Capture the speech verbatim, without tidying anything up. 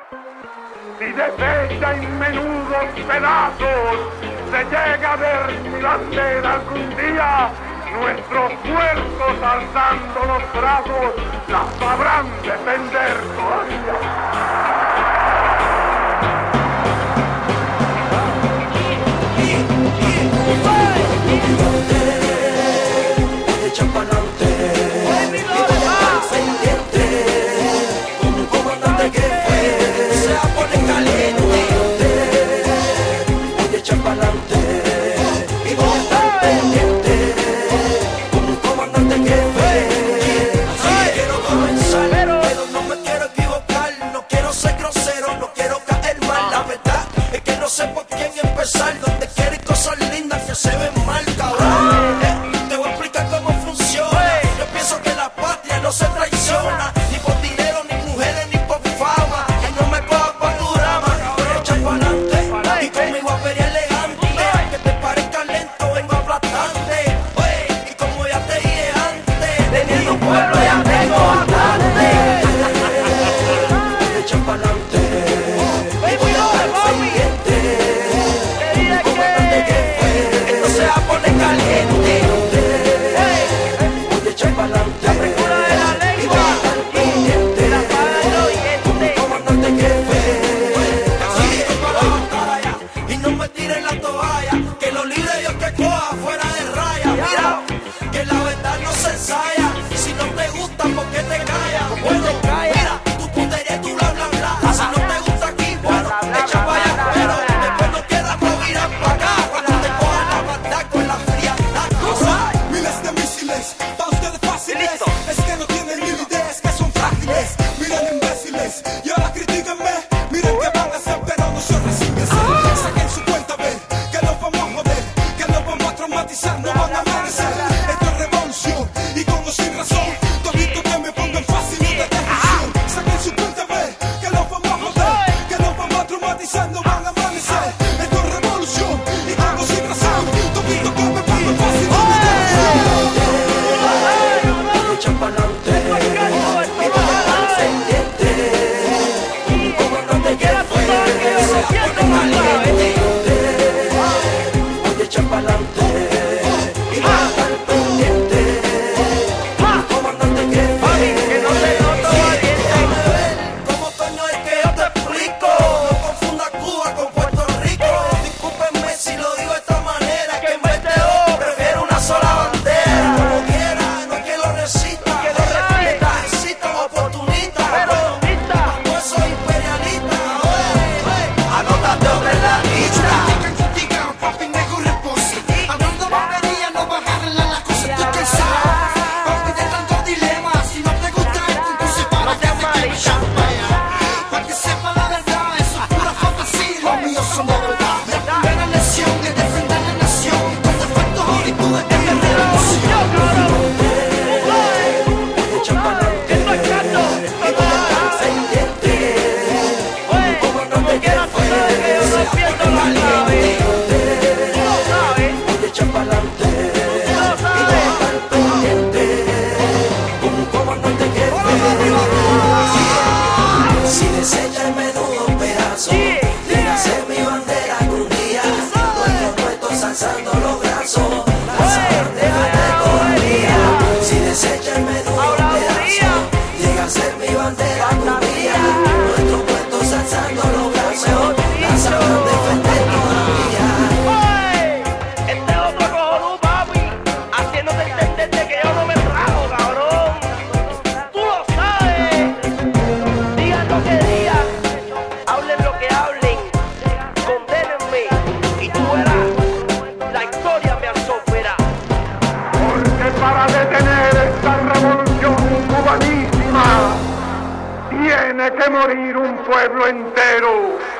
Si deshecha en menudos pedazos se llega a ver mi bandera algún día, nuestros muertos alzando los brazos la sabrán defender todavía. Echan pa'lante y estar pendiente como un comandante que fue, se va a poner caliente. Voy a echar pa'lante y voy a estar pendiente como un comandante que fue. Así quiero comenzar, pero no me quiero equivocar, no quiero ser grosero, no quiero caer mal. La verdad es que no sé por quién empezar, donde quiero ir cosas lindas que se ven mal, cabrón. No se traiciona, ni por dinero, ni mujeres, ni por fama. Que no me coja pa' tu drama. Voy a echar pa'lante y conmigo a pelear elegante. Que te parezca lento, vengo aplastante. Oye, y como ya te dije antes, teniendo un pueblo ya tengo bastante. Voy a echar pa'lante y voy a estar pendiente como un comandante que fue. Esto se va a poner caliente. Voy a echar pa'lante. Tiene que morir un pueblo entero.